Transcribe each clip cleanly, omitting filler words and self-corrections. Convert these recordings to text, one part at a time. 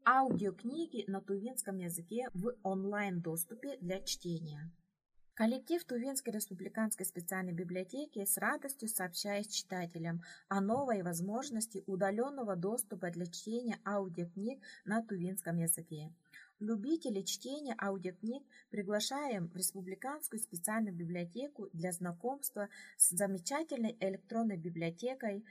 Аудиокниги на тувинском языке в онлайн-доступе для чтения. Коллектив Тувинской республиканской специальной библиотеки с радостью сообщает читателям о новой возможности удаленного доступа для чтения аудиокниг на тувинском языке. Любителей чтения аудиокниг приглашаем в Республиканскую специальную библиотеку для знакомства с замечательной электронной библиотекой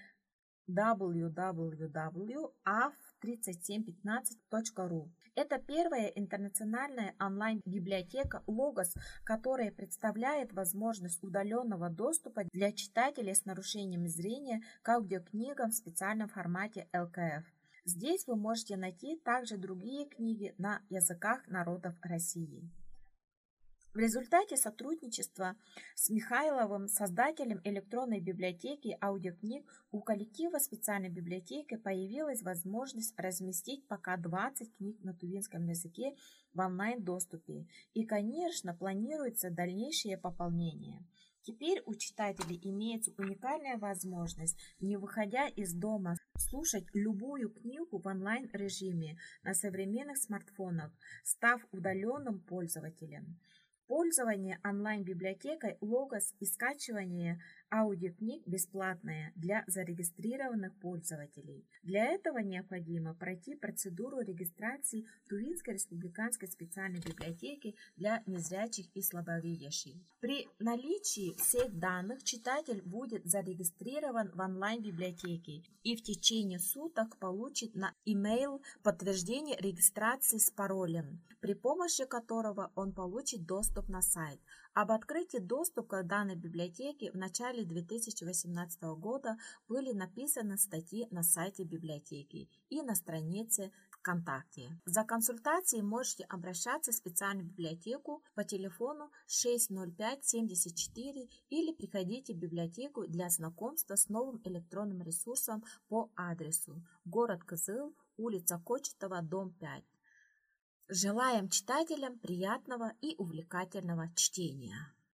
www.af3715.ru. Это первая интернациональная онлайн-библиотека Logos, которая представляет возможность удаленного доступа для читателей с нарушением зрения к аудиокнигам в специальном формате ЛКФ. Здесь вы можете найти также другие книги на языках народов России. В результате сотрудничества с Михайловым, создателем электронной библиотеки аудиокниг, у коллектива специальной библиотеки появилась возможность разместить пока 20 книг на тувинском языке в онлайн-доступе. И, конечно, планируется дальнейшее пополнение. Теперь у читателей имеется уникальная возможность, не выходя из дома, слушать любую книгу в онлайн-режиме на современных смартфонах, став удаленным пользователем. Пользование онлайн-библиотекой Logos и скачивание аудиокниг бесплатное для зарегистрированных пользователей. Для этого необходимо пройти процедуру регистрации в Тувинской республиканской специальной библиотеке для незрячих и слабовидящих. При наличии всех данных читатель будет зарегистрирован в онлайн-библиотеке и в течение суток получит на e-mail подтверждение регистрации с паролем, при помощи которого он получит доступ на сайт. Об открытии доступа к данной библиотеке в начале 2018 года были написаны статьи на сайте библиотеки и на странице ВКонтакте. За консультацией можете обращаться в специальную библиотеку по телефону 605-74 или приходите в библиотеку для знакомства с новым электронным ресурсом по адресу город Кызыл, улица Кочетова, дом 5. Желаем читателям приятного и увлекательного чтения.